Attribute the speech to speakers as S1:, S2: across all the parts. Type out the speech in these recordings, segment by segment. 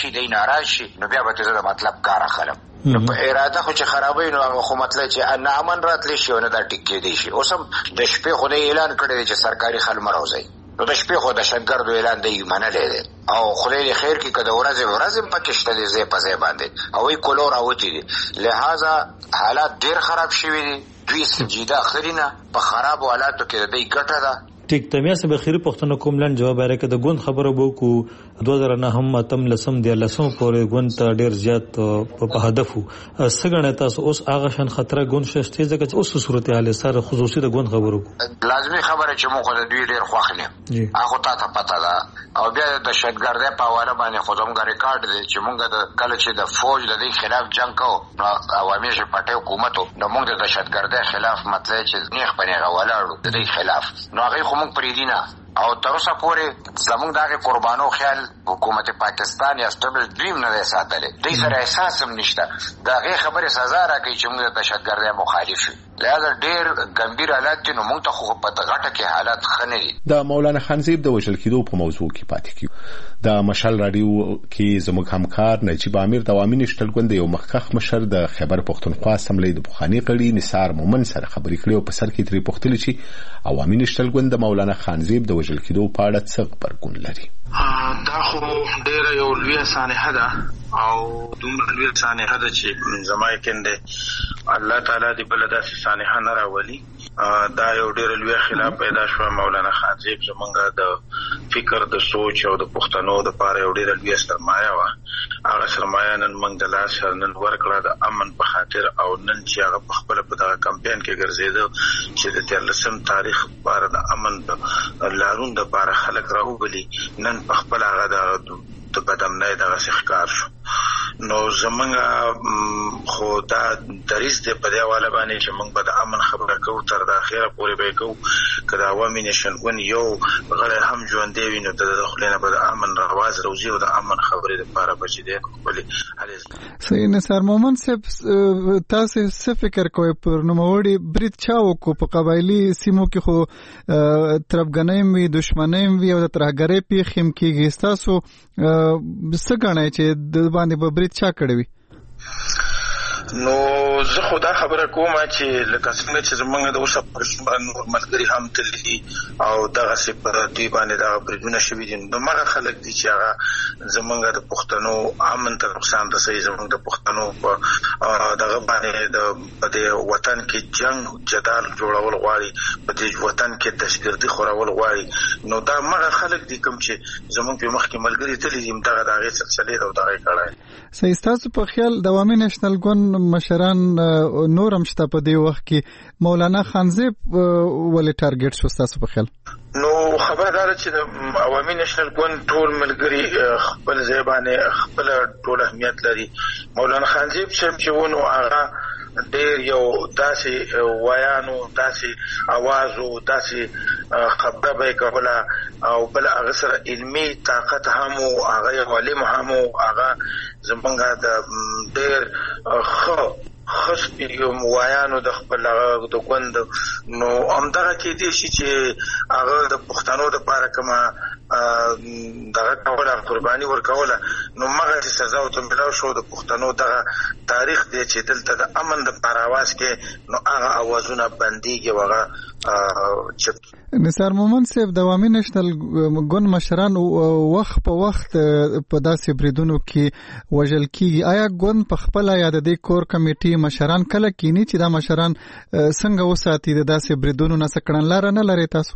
S1: راشي دی ناراضي نو بیا به زه د مطلب کار اخلم. نو په اراده خو چې خرابوي نو خو مطلب چې نه امن راتلی شي او نه دا ټیک کېدی شي. اوس هم د شپې خو د اعلان کړی چې سرکاري خل مه راوځئ، نو د شپې خو د دهشتګردو اعلان دی منلی دی او خدای دې خیر کړي که د ورځې هم پکې شته دی ځای په ځای باندې او وی کولو راوتي دي. لہذا حالات ډېر خراب شوي دي. دوی سنجیده اخلي نه، په خرابو حالاتو کې د دوی ګټه ده.
S2: ټیک تمیا سه بخیری پښتنو کوم لن جواب راکړه د ګوند خبره بو کو 2009 اتم لسم دی لسم پورې ګوند ته ډیر زیات په هدفو سګنه تاسو اوس هغه شان خطر ګوند شته ځکه اوس صورتحال سره خصوصي د ګوند خبرو
S1: لازمي خبره چې موږ د دوی ډیر خوښنه هغه ته پته ده او بیا د شهادتګردۍ په حواله باندې خو زموږ ریکارډ دی چې موږ د کله چې د فوج د دې خلاف جنگ کوو نو عوامي پټي حکومت نو موږ د شهادتګردۍ خلاف مطلب چې نیغ په نیغه ولاړو د دې خلاف نو هغه خو موږ پرې دینه او تر اوسه پورې زموږ دغه قربانو خیال حکومت پاکستان یا استبل دریم نه دی ساتلی. دوی سره احساس هم نشته د هغې خبرې سزا راکوي چې موږ د دهشتګردۍ مخالف یو. لہذا ډېر ګمبیر حالات دي نو موږ ته خو په غټه کې حالات ښه نه دي.
S3: د مولانا خانزیب د وژل کېدو په موضوع کې پاتې کیو. د مشال راډیو کې زموږ همکار نجیب امیر د عوامي نشتلګوند یو مخکښ مشر د خیبر پښتونخوا اسمبلۍ د پخواني غړي نثار مومن سره خبرې کړې او په سر کې ترې پوښتلې چې عوامي نشتلګوند د مولانا خانزیب د وژل کېدو په اړه څه غبرګون لري.
S4: دا خو ډېره یو لویه سانحه ده او دومره لویه سانحه ده چې زما یقین دی الله تعالی دې بله داسې سانحه نه راولي. دا یو ډېره لویه خلاف پیدا شوه. مولانا خانزیب زمونږ د فکر د سوچ او د پښتنو دپاره یو ډېره لویه سرمایه وه. هغه سرمایه نن موږ د لاسه نن ورکړه د امن په خاطر او نن چې هغه په خپله په دغه کمپین کې ګرځېده چې د 13 تاریخ لپاره د امن د لارون دپاره خلک راوبلي نن په خپل هغه د بدامنۍ دغسې ښکار شو. نو زمونږ خو دا دریځ دی په دې حواله باندې چې موږ به د امن خبره کوو تر د اخره پورې به یې کوو. که د عوامي نشنګون یو غړی هم ژوندی وي نو د خولې نه به د امن رواز روزي او د امن خبرې دپاره به چې دی خپلې هلې.
S5: صحیح. نثار مومن صاحب تاسو څه فکر کوئ پر نوموړي برید چا وکړو؟ په قبایلي سیمو کې خو تربګنۍ هم وي دشمنۍ هم وي او د ترهګرۍ پیښې هم کېږي. ستاسو څه ګڼئ چې د باندې به برید چا کړی وي؟
S4: نو زه خو دا خبره کوم چې لکه څنګه چې زمونږ د اوسه پرې نور ملګري هم تللي او دغسې په دوی باندې دغه بریدونه شوي دي. نو همغه خلک دي چې هغه زمونږ د پښتنو امن ته نقصان رسوي، زمونږ د پښتنو په دغه باندې په دې وطن کې جنګ جدال جوړول غواړي، په دې وطن کې دهشتګردي خورول غواړي. نو دا همغه خلک دي کوم چې زمونږ په مخکې ملګري تللي دي دغه د هغې سلسلې او دغه یې کړی.
S5: صحیح. ستاسو په خیال د عوامي نېشنل ګوند مشران نور هم شته په دې وخت کې، مولانا خانزیب ولې ټارګټ شو ستاسو په خیال؟
S4: نو خبره دا ده چې د عوامي نېشنل ګوند ټول ملګري خپل ځای باندې خپل ټول اهمیت لري. مولانا خانزیب چې ونو هغه ډېر یو داسې ویانو، داسې اوازو، داسې خبره به یې کوله او بل هغه سره علمي طاقت هم و، هغه یو عالم هم و، هغه زمونږ د ډېر ښه وایانو د خپل د ګوند. نو همدغه کېدی شي چې هغه د پښتنو دپاره کومه دغه کوله قرباني ورکوله نو همغسې سزا ورته میلاو شو. د پښتنو دغه تاریخ دی چې دلته د امن دپاره اواز کې نو هغه اوازونه بندېږي او هغه چپ.
S5: نثار مومن صاحب د عوامي نېشنل ګوند مشران وخت په وخت په داسې بریدونو کې وژل کېږي. آیا ګوند په خپله یا د دې کور کمیټې مشران کله کینی چې دا مشران څنګه وساتي د داسې بریدونو نه څه کړنلاره نه لرئ تاسو؟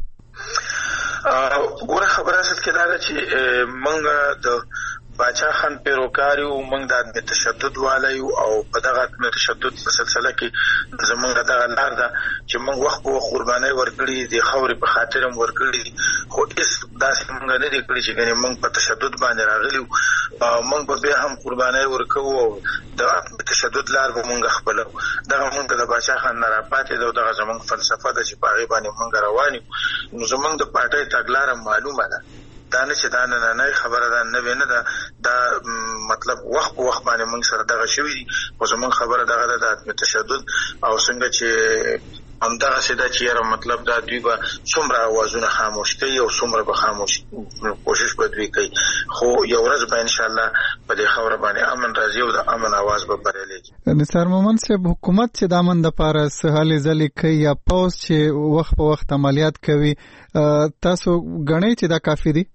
S4: ګوره خبره اصل کې دا ده چې موږ د باچا خان پیروکار یو، موږ د عدم تشدد والا یو او په دغه عدم تشدد په سلسله کې زموږ دغه لار ده چې موږ وخت په وخت قربانۍ ورکړي، د خاورې په خاطر هم ورکړي، خو هېڅ داسې موږ نه دي کړي چې ګنې موږ په تشدد باندې راغلي وو. موږ به بیا هم قربانۍ ورکوو او د تشدد لار به موږ خپلو. دغه موږ د باچا خان نه راپاتې ده او دغه زموږ فلسفه ده چې په هغې باندې موږ روان یو. نو زموږ د پارټۍ تګلاره معلومه ده، دا نه چې دا نننۍ خبره ده، نوې نه ده، دا مطلب وخت په وخت باندې موږ سره دغه شوي دي. خو زموږ خبره دغه ده د عدم تشدد او څنګه چې همدغسې ده چې یاره مطلب دا دوی به څومره اوازونه خاموش کوي او څومره به خاموش کوشش به دوی کوي، خو یو ورځ به انشاءالله په په دې خبره باندې امن راځي او د امن आवाज به بریالي.
S5: نثار مومن صاحب حکومت چې د امن لپاره سهالي ځلې کوي یا پوز چې وخت په وخت عملیات کوي تاسو غنئ چې دا کافي دي؟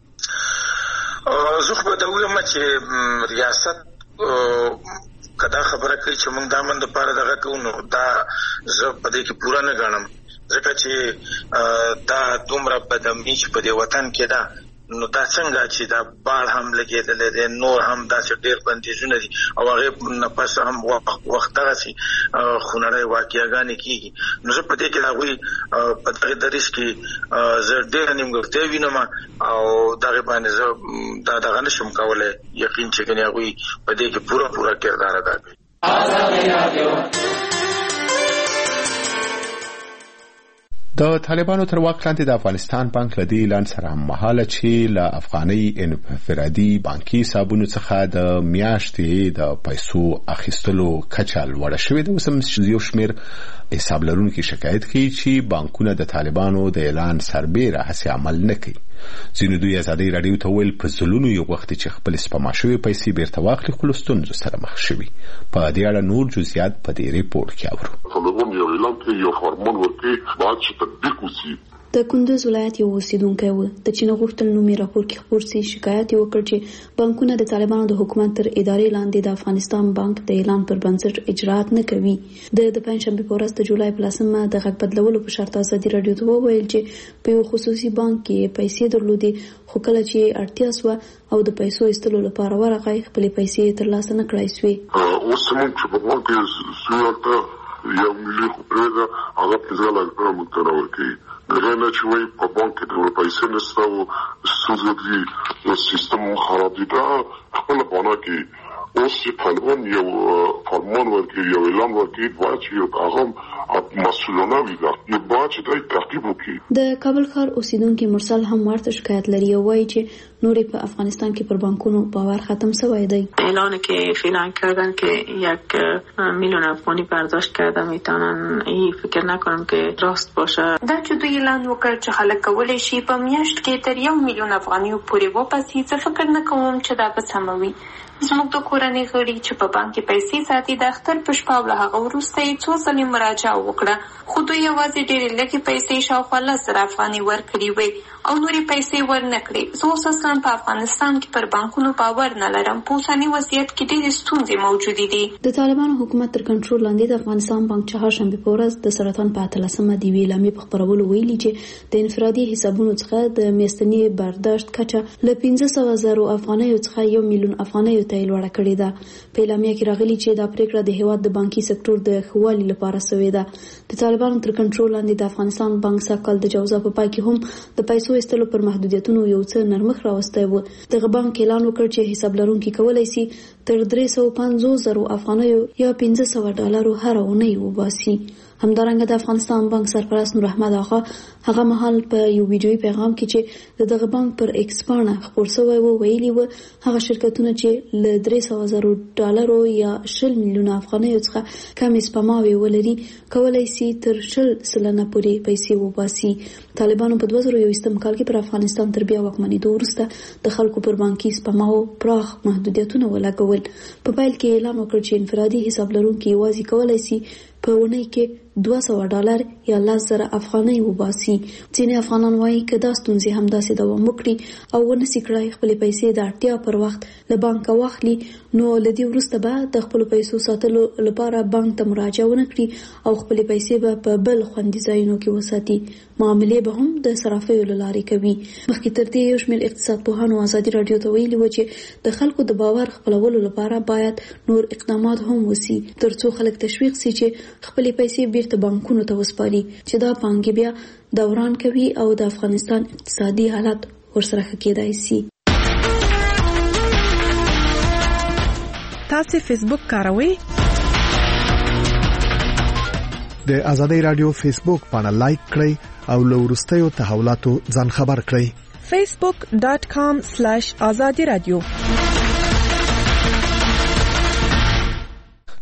S4: زه خو دا وایم چې ریاست کدا خبره کوي چې موږ د امن لپاره دغه کوو نو دا زه په دې کې پورا نه غنم ځکه چې دا دومره بدامني چې په دې وطن کې دا نو دا څنګه چې دا بال هم لګېدل دي نور هم دا چې ډېر بندیزونه دي او هغه نه پس هم وخت راځي خونړۍ واقعیاګانې کیږي نو زه په دې کې هغوی په دغه دریس کې زه ډېر نیمګړتیا وینم او دغه باندې زه دا دغه نشم کولی یقین چې ګنې هغوی په دې کې پوره کردار ادا کوي.
S3: د طالبانو تر واک لاندې د افغانستان بانک لدی اعلان سره مهاله چې له افغاني انفرادي بانکي حسابونو څخه د میاشتې د پیسو اخیستلو کچه لوړه شوې ده. اوس هم یو شمېر حساب لرونکي شکایت کوي چې بانکونه د طالبانو د اعلان سربیره هڅې عمل نه کوي. ځینې دوی ازادي راډیو ته ویل په ځلونو یو وخت چې خپل سپما شوې پیسې بیرته واخلي خو له ستونزو سره مخ شوي. په دې اړه نور جزئیات په دې ریپورټ کې اورو.
S6: طالبان یو اعلان کوي یو فرمان ورکوي باید چې تطبیق وشي.
S7: د کندوز ولایت یو اوسیدونکی و د چې غوښتل نومي راپور کې خبر سي شکایت وکړ چې بانکونه د طالبانو د حکومت تر ادارې لاندې د افغانستان بانک د اعلان پر بنسټ اجرات نه کوي. د پنځشنبه په ورځ د جولای په 10مه د غږ بدلولو په شرط ازادي راډیو ته وویل چې په یو خصوصي بانک کې پیسې درلودې خو کله چې اړتیا سوه او د پیسو ایستلو لپاره ورغی خپل پیسې ترلاسه نه کړای سوې.
S6: اوس موږ چې په بانک کې سوالته یو ملي خبره هغه په ځای لا متناول کوي غیر چې وای په بانک کې د پیسې نشته او ستونزې د سیستم خراب دي دا خپل بانک کې اوس طالبان یو فرمان ورکړي یو اعلان ورکړي باید چې یو هغه مسؤلانه وي دا باید چې دا تعقیب وکړي.
S7: د کابل ښار اوسیدونکي مرسل هم ورته شکایت لري او وایي چې نورې په افغانستان کې پر بانکونو باور ختم شوی دی.
S8: اعلان که فعلا کردن که 1 میلیون افغانی برداشت کرده میتونن این فکر نکنم که راست باشه.
S9: دا چې دوی اعلان وکړ چې خلک کولی شي په میاشت کې تر 1 میلیون افغانیو پورې وباسي زه فکر نه کوم چې دا به سمه وي. زموږ د کورنۍ غړي چې په بانک کې پیسې ساتي د اختر په شپه او له هغه وروسته یې څو ځلې مراجعه وکړه خو دوی یوازې ډېرې لږې پیسې شاوخوا 10,000 افغانۍ ورکړي وې او نورې پیسې ورنه کړې. زه اوس اصلا په افغانستان کې پر بانکونو باور نه لرم. په اوسني وضعیت کې ډېرې ستونزې موجودې دي.
S7: د طالبانو حکومت تر کنټرول لاندې د افغانستان بانک چهارشنبه په ورځ د سرطان په 13مه د ویلامې په خبرولو ویلي چې د انفرادي حسابونو څخه د میاشتني برداشت کچه له 500,000 افغانیو څخه 1 میلیون افغانیو ته لوړه کړې ده. په اعلامیه کې راغلي چې دا پریکړه د هیواد د بانکي سکتور د ښوالي لپاره شوې ده. د طالبانو تر کنټرول لاندې د افغانستان بانک ساکل د جوزا په پای کې هم د پیسو ایستلو پر محدودیتونو یو څه نرمښت راوستی و. دغه بانک اعلان وکړ چې حساب لرونکي کولی شي تر 350,000 افغانیو یا $500 هر اونۍ وباسي. همدارنګه د افغانستان بانک سرپرست نور احمد آغا هغه مهال په یو ویډیوي پیغام کې چې د دغه بانک پر ایکس پاڼه خپور شوی و ویلي و هغه شرکتونه چې له $300,000 یا 10 میلیونه افغانیو څخه کم سپماوي ولري کولای شي تر 10% پورې پیسې وباسي. طالبانو په 2021 کال کې پر افغانستان تر بیا واکمنېدو وروسته د خلکو پر بانکي سپماو پراخ محدودیتونه ولګول. په پیل کې اعلان وکړ چې انفرادي حساب لرونکي یوازې کولای شي په اونۍ کې $200 یا 10,000 افغانۍ وباسي. ځینې افغانان وایي که دا ستونزې همداسې دوام وکړي او ونسي کړای خپلې پیسې د اړتیا پر وخت له بانکه واخلي نو له دې وروسته به د خپلو پیسو ساتلو لپاره بانک ته مراجعه ونه کړي او خپلې پیسې به په بل خوندي ځایونو کې وساتي. معاملې به هم د صرافیو له لارې کوي. مخکې تر دې یو شمېر اقتصاد پوهانو ازادي راډیو ته ویلي و چې د خلکو د باور خپلولو لپاره باید نور اقدامات هم وسي ترڅو خلک تشویق سي چې خپلې پیسې بیرته بانکونو ته وسپاري چې دا پانګې بیا دوران کوي او د افغانستان اقتصادي حالت ورسره ښه کېدای شي.
S10: تاسو فیسبوک کاروئ؟
S11: د ازادي رادیو فیسبوک باندې لایک کړئ او له وروستیو تحولاتو ځان خبر کړئ.
S10: facebook.com/azadi radio.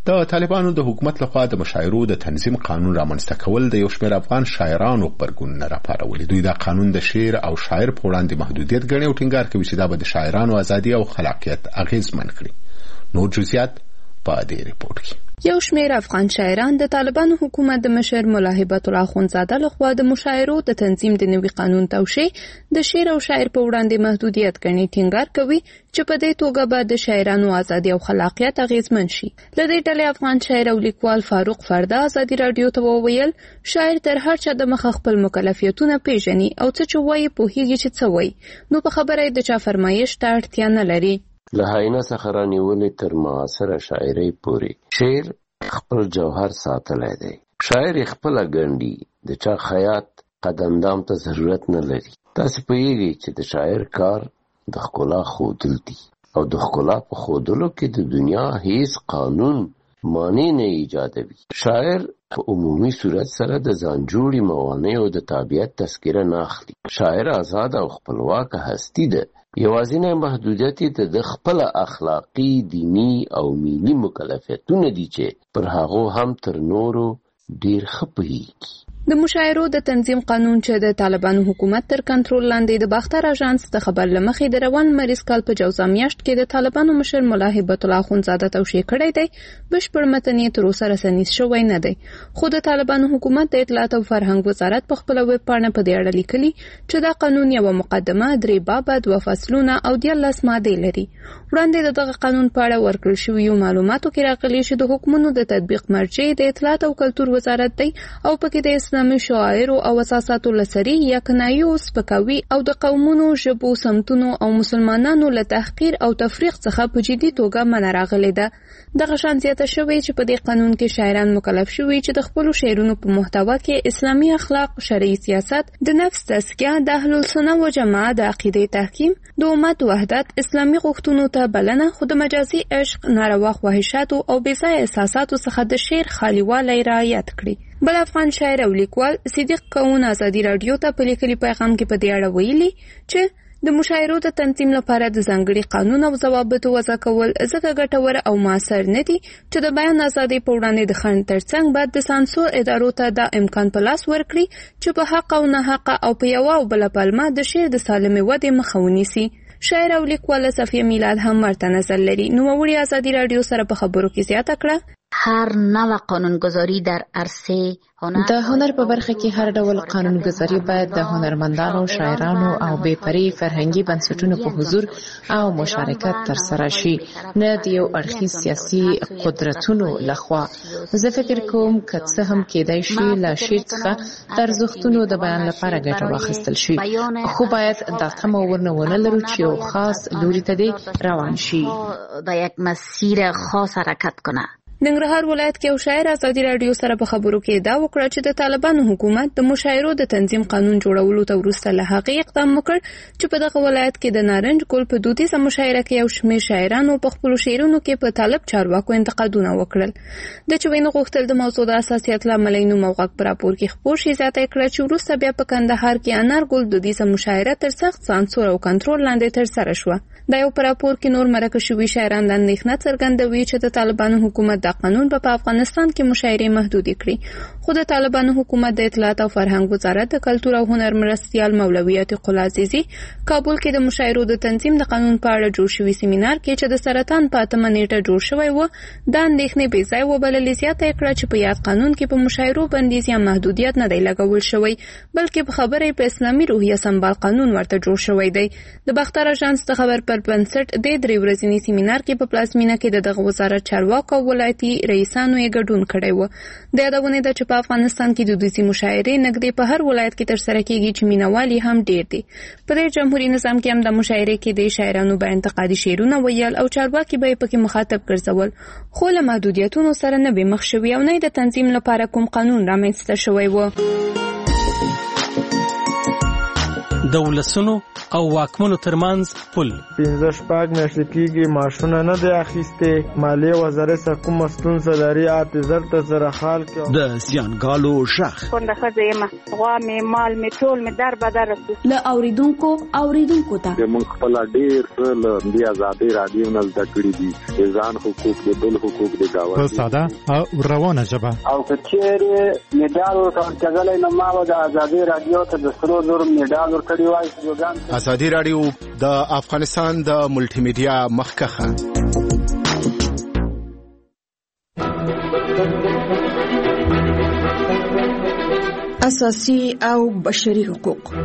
S3: د طالبانو د حکومت لخوا د مشاعرو د تنظیم قانون رامنځته کول د یو شمېر افغان شاعرانو غبرګونونه راپارولي. دوی دا قانون د شعر او شاعر په وړاندې محدودیت ګڼي او ټینګار کوي چې دا به د شاعرانو ازادي او خلاقیت اغیزمن کړي. نور جزئیات په دې ریپورت کې.
S10: یو شمېر افغان شاعران د طالبانو حکومت د مشر ملا هبت الله اخوندزاده لخوا د مشاعرو د تنظیم د نوي قانون توشیح د شعر او شاعر په وړاندې محدودیت ګڼي. ټینګار کوي چې په دې توګه به د شاعرانو ازادي او خلاقیت اغیزمن شي. له دې ډلې افغان شاعر او لیکوال فاروق فردا ازادي رادیو ته وویل شاعر تر هر چا د مخ خپل مکلفیتونه پیژني او څه چې وایي پوهیږي چې څه وایي، نو په خبره د چا فرمایش ته اړتیا نه لري.
S12: له هاینه څخه رانیولې تر معاصره شاعرۍ پورې شعر خپل جوهر ساتلی دی. شاعر خپل ګڼي، د چا خیاط قدمدام ته ضرورت نه لري. تاسو پوهیږئ چې د شاعر کار د ښکلا ښودل دي او د ښکلا په ښودلو کې د دنیا هیڅ قانون مانع نه ایجادوي. شاعر په عمومي صورت سره د ځان جوړې موانعو د تابعیت تذکره نه اخلي. شاعر آزاد او خپلواک هستی ده. یوازینی محدودیت یې د خپل اخلاقی، دینی او ملي مکلفیتونه دي چې پر هغو هم تر نورو ډیر ښه پوهیږي.
S10: د مشاعرو د تنظیم قانون چې د طالبانو حکومت تر کنټرول لاندې د باختر اژانس د خبر لمخې د روان مریض کال په جوزا میاشت کې د طالبانو مشر ملا هبت الله اخوندزاده توشیح کړی دی، بشپړ متن یې تر اوسه رسنیز شوی نه دی. خو د طالبانو حکومت د اطلاعات او فرهنګ وزارت په خپل ویب پاڼه په دې اړه لیکلي چې دا قانون یوه مقدمه، 3 بابه، 2 فصلونه او 14 مادې لري. وړاندې د دغه قانون په اړه ورکړل شویو معلوماتو کې راغلي چې د حکمونو د تطبیق مرجع د اطلاعات او کلتور وزارت دی او پکې د اسلامي شعائرو او اساساتو لسري یا کنایو، سپکاوي او د قومونو، ژبو، سمتونو او مسلمانانو له تحقیر او تفریق څخه په جدي توګه منع راغلې ده. دغه شان زیاته شوې چې په دې قانون کې شاعران مکلف شوي چې د خپلو شعرونو په محتوا کې اسلامي اخلاق، شرعي سیاست، د نفس تزکیه، د اهل السنه و جماعت د عقیدې تحکیم، د امت وحدت، اسلامي غوښتنو ته بلنه، خو د مجازي عشق، ناروا خواهشاتو او بېځایه احساساتو څخه د شعر خالیوالی رعایت کړي. بل افغان شاعر او لیکوال صدیق کون ازادي رادیو ته په لیکلي پیغام کې په دې اړه ویلي چې د مشاعرو د تنظیم لپاره د ځانګړي قانون او ضوابطو وضع کول ځکه ګټور او موثر نه دي چې د بیان ازادۍ په وړاندې د خنډ ترڅنګ باید د سانسور ادارو ته دا امکان په لاس ورکړي چې په حق او نه حق او په یوه او بله پلمه د شعر د سالمې ودې مخه ونیسي. شاعر او لیکواله صفیه میلاد هم ورته نظر لري. نوموړي ازادي رادیو سره په خبرو کې زیاته کړه
S13: هر نوع قانونگذاری در عرصه
S8: د هنر په برخه کې هر ډول قانونګذاري باید د هنرمندانو، شاعرانو او بې پرې فرهنګي بنسټونو په حضور او مشارکت ترسره شي، نه د یو اړخیز سیاسي قدرتونو لخوا. زه فکر کوم که څه هم کېدای شي له شعر څخه د ارزښتونو د بیان لپاره ګټه واخیستل شي، خو باید دا تمه ونه لرو چې یو خاص لوري ته دې روان شي،
S13: د یک مسیر خاص حرکت کنه.
S10: ننګرهار ولایت کې یو شاعر ازادي رادیو سره په خبرو کې دا وکړه چې د طالبانو حکومت د مشاعرو د تنظیم قانون جوړولو ته وروسته له هغې اقدام وکړ چې په دغه ولایت کې د نارنج ګل په دودیزه مشاعره کې یو شمېر شاعرانو په خپلو شعرونو کې په طالب چارواکو انتقادونه وکړل. د چوینو غوښتل د موضوع د حساسیت له امله نوم او غږ په راپور کې خپور شي. زیاته کړه چې وروسته بیا په کندهار کې انارګل دودیزه مشاعره تر سخت سانسور او کنټرول لاندې ترسره شوه. دا یو په راپور کې نور مرکه شوي شاعران د اندېښنه څرګندوي چې د طالبانو حکومت دا قانون په افغانستان کې مشاعرې محدودې کړي. خو د طالبانو حکومت د اطلاعات او فرهنګ وزارت د کلتور او هنر مرستیال مولوي عتیق الله عزیزي کابل کې د مشاعرو د تنظیم د قانون په اړه جوړ شوي سیمینار کې چې د سرطان په 8 نیټه جوړ شوی و دا اندېښنې بې ځایه وبللې. زیاته کړه چې په یاد قانون کې په مشاعرو بندیز یا محدودیت نه دی لګول شوی، بلکې په خبره په اسلامي روحیه سمبال قانون ورته جوړ شوی دی. د باختر اژانس د خبر پر بنسټ د 3 ورځني سیمینار کې په پلازمینه کې دغه وزارت چارواکو او ولایتي رئیسانو یې ګډون کړی و. د یادونه ده چې په افغانستان کې دودیزې مشاعرې نږدې په هر ولایت کې ترسره کیږي چې مینوالي هم ډیر دي. په دې جمهوریت نظام کې هم د مشاعرې کې د شاعرانو به انتقادي شعرونه ویل او چارواکي به پکې مخاطب ګرځول، خو له محدودیتونو سره نه به مخ شوي او نه د تنظیم لپاره کوم قانون رامنځته شوی و.
S14: د ولسونو او واکمنو ترمنځ پل.
S15: 15 میاشتې کېږي ماشونه نه دی اخیستې، مالیې وزارت څخه کومه ستونزه لري، اعتذار ته سره حال کې
S14: د زیانګالو ژغ
S16: کونډه ښځه یم، غوا مې مال مې ټول مې در بدر
S7: له اوریدونکو ته
S6: موږ خپل ډېر څه له دې ازادۍ راډیو نه زده کړي دي، ځان حقوق دي، بل حقوق دي، دعوت
S11: په ساده او روانه ژبه.
S17: او که چیرې میډال ورکړل نو ما به د ازادۍ راډیو ته د سرو زرو میډال ورکړی وای.
S3: ازادي راډیو د افغانستان د ملټي میډیا مخکخه.
S18: اساسي او بشري حقوق.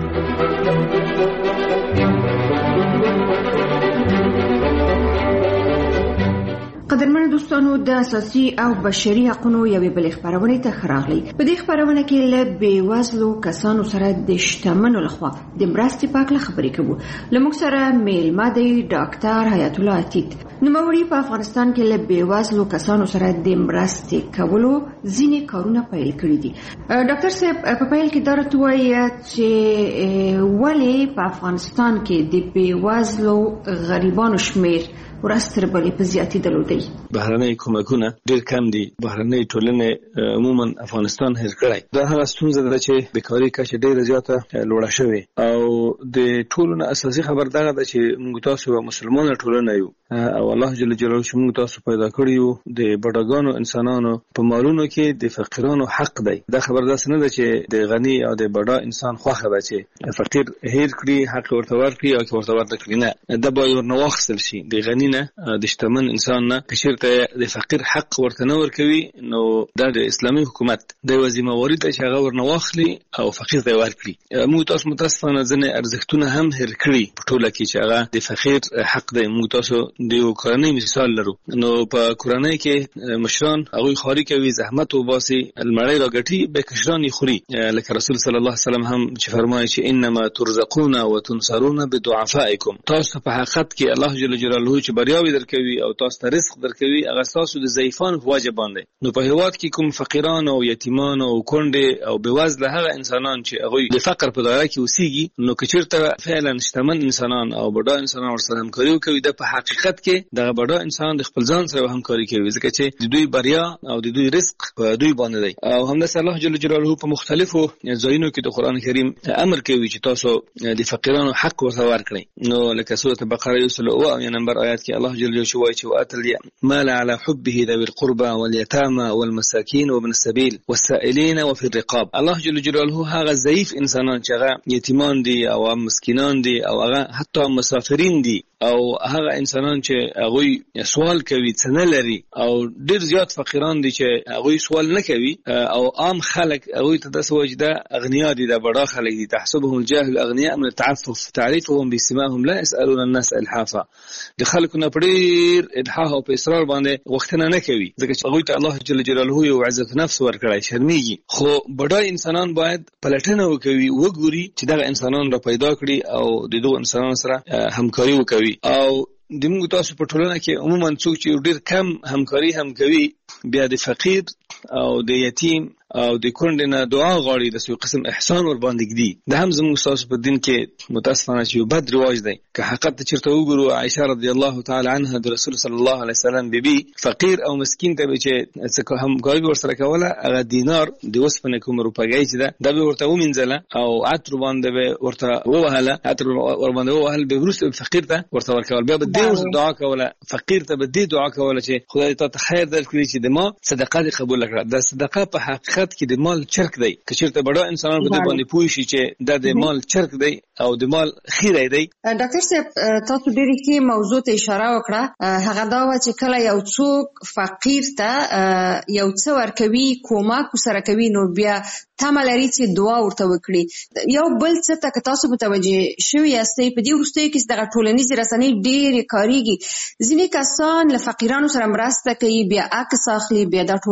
S18: قدرمن دوستانو، د اساسي او بشري حقوقو یوې بلې خبرونه ته خراغلي. په دې خبرونه کې له بیوزلو کسانو سره د شتمنو لخوا د مرستې په اړه خبرې کوو. لموږ سره میلمه دی ډاکټر حیات الله عتیق. نوموړي په افغانستان کې له بیوزلو کسانو سره د مرستې کولو ځینې کارونه پیل کړي دي. ډاکټر صاحب، په پیل کې دا راته وایي چې ولې په افغانستان کې د بیوزلو غریبانو شمیر ورستر بلې په زیاتېدلو دی؟
S19: بهرنۍ کومکونه ډېر کم دي. بهرنۍ ټولنې عموما افغانستان هېر کړی. دا هغه ستونزه ده چې بیکاري کچه ډېره زیاته لوړه شوې، او د ټولو نه اساسي خبر دغه ده چې موږ تاسو یوه مسلمانه ټولنه یو، او الله جل جلاله چې موږ تاسو پیدا کړي یو د بډاګانو انسانانو په مالونو کې د فقیرانو حق دی. دا خبر داسې نه ده چې د غني او د بډا انسان خوښه ده چې فقیر هېر کړي، حق ورته ورکړي او که ورته ورته کړي. نه، دا باید ورنه واخیستل شي. د غني نه، د شتمن انسان نه که چېرته د فقیر حق ورته نه ورکوي، نو دا د اسلامي حکومت د یوه ذمهواري ده چې هغه ورنه واخلي او فقیر ته یې ورکړي. موږ تاسو متاسفانه ځینې ارزښتونه هم هېر کړي په ټوله کې چې هغه د فقیر حق دی. موږ تاسو د یو کورنۍ مثال لرو، نو په کورنۍ کې مشران هغوی خواري کوي، زحمت وباسي، المړی راګټي، به کشران یې خوري. لکه رسول صلی الله علیه وسلم هم چې فرمایي چې انما ترزقون وتنصرون بدعفائکم. تاسو په حقیقت کې الله جل جلاله چې بریاوي درکوي او تاسو ته رزق درکوي، هغه تاسو د ضعیفانو په وجه باندې. نو په هېواد کې کوم فقیران او یتیمان او کونډې او بېوزله هغه انسانان چې هغوی د فقر په دایره کې اوسېږي، نو که چېرته فعلا شتمن انسانان او بډا انسانان ورسره همکاري وکوي، دا په حقیقت کې دغه بډا انسانان د خپل ځان سره همکاري کوي، ځکه چې د دوی بریا او د دوی رزق په دوی باندې دی. او همداسې الله جل جلاله په مختلفو ځایونو کې د قرآن کریم امر کوي چې تاسو د فقیرانو حق ورته ورکړئ. نو لکه سورة بقره 107 نمبر آیات کې الله جل جلاله وایي چې وآتوا المال على حبه ذوي القربى واليتامى والمساكين وابن السبيل والسائلين وفي الرقاب. الله جل جلاله هغه ضعیف انسانان چې هغه یتیمان دي او مسکینان دي او هغه حتی مسافرین دي او هغه انسانان چې هغوی سوال کوي څه نه لري، او ډېر زیات فقیران دي چې هغوی سوال نه کوي، او عام خلک هغوی ته داسې وایي چې دا اغنیا دي، دا بډا خلک دي. تحسبهم الجاهل اغنیاء من التعفف تعرفهم بسماهم لا يسألون الناس الحافا. د خلکو نه په ډېر الحاح او په اصرار باندې غوښتنه نه کوي، ځکه چې هغوی ته الله جل جلاله یو عزت نفس ورکړی، شرمېږي. خو بډا انسانان باید پلټنه وکوي، وګوري چې دغه انسانان را پیدا کړي او د دغو انسانانو سره همکاري وکوي. او د موږ تاسو په ټولنه کې عموما څوک چې ډېر کم همکاري هم کوي، بیا د فقیر او د یتیم او د کونډې نه دعا غواړي، د یو قسم احسان ور باندې ږدي. دا هم زموږ تاسو په دین کې متاسفانه چې یو بد رواج دی. که حقیقت ته چېرته وګورو، عایشه رضی الله تعالی عنها د رسول صلی الله علیه وسلم بیبي فقیر او مسکین ته به چې څه همکاري به ورسره کوله، هغه دینار د اوسپنې کومه روپګۍ چې ده، دا به ورته ومینځله او عطر باندې به ورته ووهله، عطر ور باندې ووهل، به وروسته فقیر ته ورته ورکول. بیا به دې ورته دعا کوله، فقیر ته به دې دعا کوله چې خدای تا ته خیر درکړي چې د ما صدقه دې قبول کړه. دا صدقه په حقیقت کې د مال چرک دی. که چېرته بډا انسانان په دې باندې پوه شي چې دا د مال چرک دی او د مال خیره دی.
S18: ډاکټر صاحب، تاسو ډېرې ښې موضوع ته اشاره وکړه، هغه دا وه چې کله یو څوک فقیر ته یو څه ورکوي، کومک ورسره کوي، نو بیا تمه لري چې دعا ورته وکړي. یو بل څه ته که تاسو متوجه شوي یاستئ، په دې وروستیو کې دغه ټولنیزې رسنۍ ډېرې کارېږي. ځینې کسان له فقیرانو سره مرسته کوي، بیا عکس اخلي، بیا دا ټولنیزو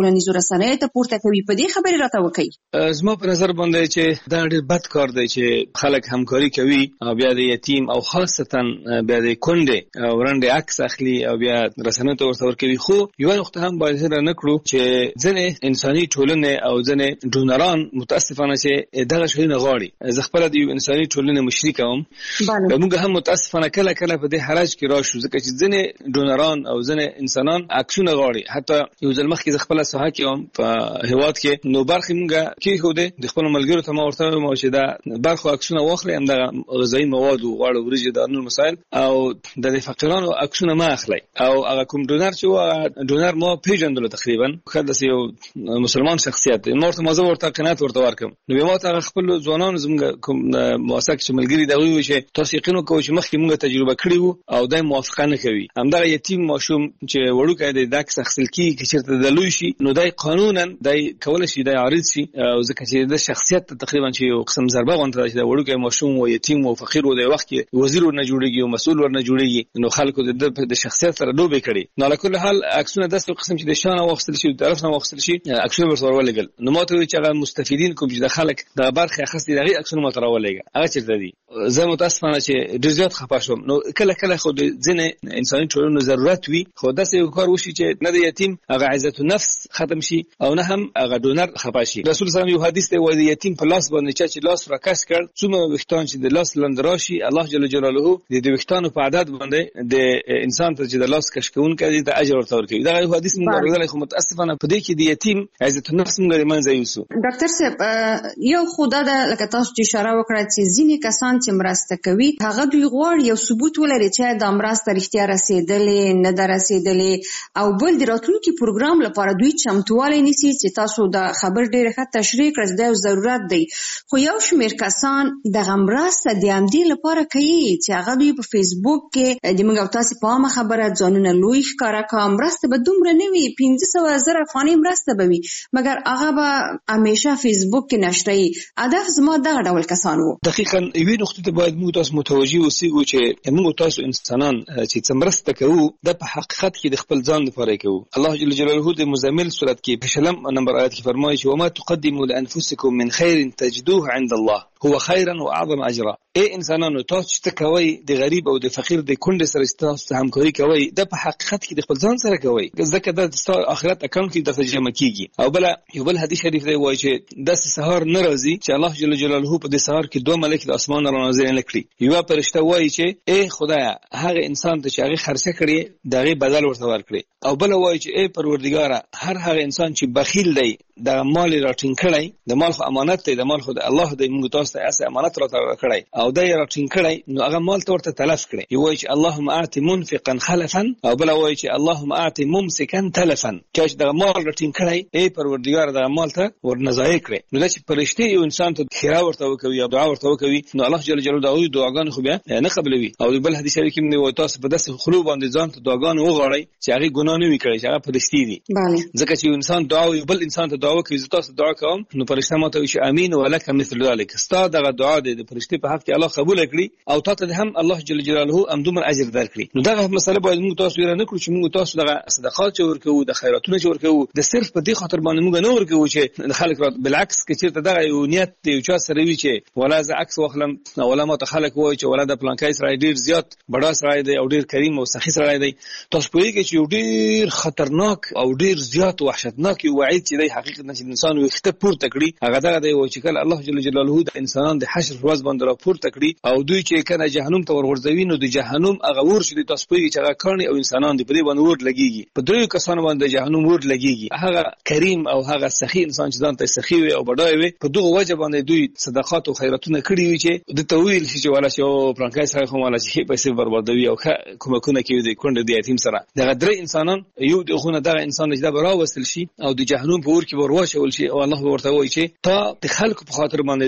S18: رسنیو ته پورته کوي. په دې خبرې راته وکړئ.
S19: زما په نظر باندې چې دا ډېر بد کار دی چې خلک همکاري کوي او بیا د یتیم او خاصتا بیا د کونډې او رنډې عکس اخلي او بیا رسنیو ته ورته ورکوي. خو یوه نقطه هم باید هېره نه کړو چې ځینې انساني ټولنې او ځینې ډونران متاسفانه چې دغه شیونه غواړي. زه خپله د یو انساني ټولنې مشري کوم. موږ هم متاسفانه کله کله په دې حرج کې راشو ځکه چې ځینې ډونران او ځینې انسانان عکسونه غواړي. حتی یو ځل مخکې زه خپله ساحه کې وم په هېواد کې، نو برخې موږ کېښودې د خپلو ملګرو ته ما ورته وویل چې دا برخو عکسونه واخلئ، همدغه غذایي موادو غواړو، وریجې، دا نور مسایل، او د فقیرانو عکسونه مه اخلئ. او هغه کوم ډونر چې و هغه ډونر ما پېژندلو تقریبا، ښه داسې یو مسلمان شخصیت دی. ما ورته قناعت ورته ورکړم. نو بیا ما ته هغه خپلو ځوانانو زموږ کوم موثق چې ملګري دي هغوی وویل چې تاسو یقین وکړئ چې مخکې موږ تجربه کړې وو او دا موافقه نه کوي. همدغه یتیم ماشوم چې وړوکی دی دا عکس اخیستل کېږي که چېرته د لوی شي نو دی قانونا دی کولی شي دی عارض شي، او ځکه چې د شخصیت ته تقریبا چې یو قسم ضربه غونډه ده چې د وړوکی ماشوم و یتیم و فقیر و د وخت کې وزیر ورنه جوړېږي او مسؤل ورنه جوړېږي، نو خلکو د شخصیت سره لوبې کړي. نو علی کل حال عکسونه داسې قسم چې د شا نه واخیستل شي، د طرف نه واخیستل شي، عکسونه ورسره ولېږل. نو ما ته وویل چې هغه مستفیدین کوم چې د خلک دغه برخې اخیستې د هغې عکسونه ما ته راولېږه، هغه چېرته دي؟ زه متاسفانه چې ډېر زیات خفه شوم. نو کله کله خو د ځینې انساني ټولنو ضرورت وي، خو داسې یو کار وشي چې نه د یتیم هغه عزت النفس ختم شي او نه هم هغه ډونر خفه شي. رسول صلی الله علیه وسلم یو حدیث دی وایي د یتیم په لاس باندې چا چې لاس راکش کړ، څومره ویښتان چې د لاس لاندې راشي، الله جل جلاله د ویښتانو په عدد باندې د انسان ته چې د لاس کش کوونکی دی د اجر ورته ورکوي. دغه یو حدیث موږ اورېدلی، خو متاسفانه په دې کې د یتیم عزت النفس موږ د منځه یوسو.
S18: ډاکټر صاحب، یو خو دا ده لکه تاسو چې اشاره وکړه چې ځینې کسان چې مرسته کوي هغه دوی غواړي یو ثبوت ولري چې دا مرسته رښتیا رسېدلې نه ده رسېدلې، او بل د راتلونکي پروګرام لپاره دوی چمتووالی نیسي چې تاسو دا خبر ډېره ښه تشریح کړه چې دا یو ضرورت دی. خو یو شمېر کسان دغه مرسته د همدې لپاره کوي چې هغه دوی په فیسبوک کې د موږ او تاسې په عامه خبره ځانونه لوی ښکاره کړه، مرسته به دومره نه وي، 500,000 افغانۍ مرسته به وي، مګر هغه به همیشه فیسبوک کې نشروي. هدف زما دغه ډول کسان وو.
S19: دقیقاً یوې نقطې ته باید موږ تاسو متوجه اوسېږو چې موږ تاسو انسانان چې څه مرسته کوو دا په حقیقت کې د خپل ځان لپاره کوو. الله جل جلاله د مزمل سورت کې په 20 نمبر آیت کې فرمایي چې وما تقدموا لانفسکم من خیر تجدوه عند الله هو خیرا واعظم اجرا. ای انسانانو، تاسو چې کوي د غریب او د فقیر د کونډې سره تاسو همکاري کوي، دا په حقیقت کې د خپل ځان سره کوي، ځکه دا د آخرت اکاونټ کې درته جمع کیږي. او بل یو بل حدیث شریف دی وایي چې داسې سهار نه راځي چې الله جل جلاله په دې سهار کې 2 ملائکې د اسمان را نازل نه کړي. یو فرشته وایي چې ای خدایا هغه انسان ته چې هغه خرچه کړي دغه بدل ورته ورکړي، او بل وایي چې ای پروردګاره هغه انسان چې بخیل دی د مال راټینګ کړی، د مال خو امانت دی، د مال خو د الله دی، موږ تاسو ته اسه امانت راته کړی او دا یې راټینګ کړی، نو هغه مال ته ورته تلف کړی. یو وایي چې اللهم اعط منفقا خلفا، او بل وایي چې اللهم اعط ممسكا تلفا، چې د مال راټینګ کړی ای پروردګار د مال ته ورنځای کړی. نو دا چې فرشتي یو انسان ته خیره ورته وکوي او دعا ورته وکوي، نو الله جل جلاله دغه دعاګانې خو بیا نه قبلوي. او بل حدیث شریف کې موږ تاسو په داسې خلو باندې ځان ته دعاګانې وغواړئ چې هغه ګناه نه وي کړی، چې هغه فرشتي دي. ځکه چې انسان دعا او بل انسان ته دعا وکړي، زه تاسو دعا کوم، نو فرشته ماته وي چې امين ولک مثل ذلك، ستا دغه دعا د فرشتي په حق کې الله قبول کړي او تاسو ته هم الله جل جلاله همدومره اجر درکړي. نو دغه مسله باید موږ تاسو یې نه کړو چې موږ تاسو دغه صدقات چې ورکوو، د خیراتونو چې ورکوو، د صرف په دې خاطر باندې موږ نه ورکوو چې د خلک بالعکس کې چیرته دغه یو نیت دی یو چا سره وي چې ولا زه عکس واخلم، ولا ما ته خلک وایي چې ولا د پلانکای سره ډیر زیات بډا سره دی او ډیر کریم او سخی سره دی. تاسو پوهیږئ چې یو ډیر خطرناک او ډیر زیات وحشتناک وعید چې دی حقیقت نه چې انسان وخته پورته کړي، هغه دغه دی چې کله الله جل جلاله د انسانان د حشر ورځ باندې را پورته کړي او دوی چې کنه جهنم ته ورغورځوي، نو د جهنم هغه ور شي تاسو پوهیږئ چې هغه کاني او انسانان دی په دې باندې ور لګيږي، په درې کسانو باندې جهنم ور لګيږي. هغه کریم او هغه سخی انسان چې ځان ته سخی وي او بډای وي، په دغه وجه باندې دوی صدقات او خیراتونه کړی وي چې د تویل شي چې ولا شو پرانکای سره کوم ولا شي پیسې بربادوي او کومکونه کوي د کونډې د یتیم سره. دغه درې انسانان یو د خونه دغه انسان چې دا براوستل شي او د جهنم په ور کې ورواچول شي، او الله ورته وایي چې تا د خلکو په خاطر باندې د نامه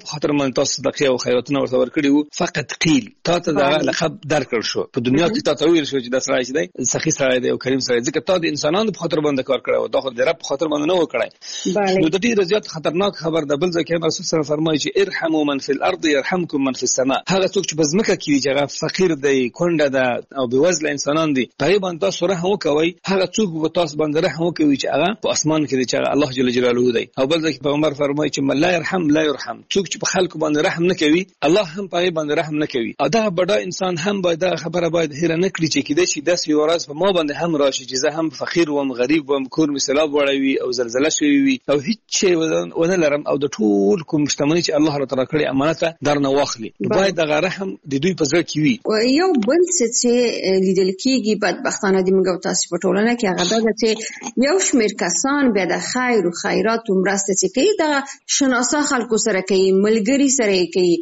S19: په خاطر باندې تاسو صدقې او خیراتونه ورته ورکړي وو فقط قیل تا ته دا لقب درکړ شو په دنیا کې تا ته ویل شو چې دا سړی دی سخی سړی دی او کریم سړی ځکه تا د انسانانو په خاطر باندې کار کړو دا خو د رب په خاطر باندې نه وکړای نو د دې زیات خطرناک خبر د بل ځکه رسول صلی الله فرمایي چې ارحموا من فی الارض يرحمكم من فی السماء هغه څوک چې په ځمکه کې دی چې هغه فقیر دی کونډه ده او بېوزله انسانان دي په باندې تاسو رحم وکوي هغه څوک په تاسو باندې رحم وکوي چې هغه په اسمان کې دی چې الله جل جلاله دی او بل ځکه پیغمبر فرمایي چې من لا يرحم لا يرحم څوک چې په خلکو باندې رحم نه کوي الله هم په باندې رحم نه کوي دا بڑا انسان هم باید خبره باید هیر نه کړی چې کده شي داس یو راز په ما باندې هم راشي چې زه هم فقیر وم غریب وم کور مثلا وړوي او زلزلہ شوی وي او هیڅ شی ونه لرم او د ټول کوم شتمنۍ چې الله تعالی کړی امانت درنه واخلي باید د رحم د دوی په ځای کې وي
S18: یو بل څه چې لیدل کېږي بدبختانه د موږ تاسو په ټولنه کې هغه ده چې یو شمېر کسان به د خیر او خیرات مرسته کوي د شناسا خلکو سره کوي ملګری سره کوي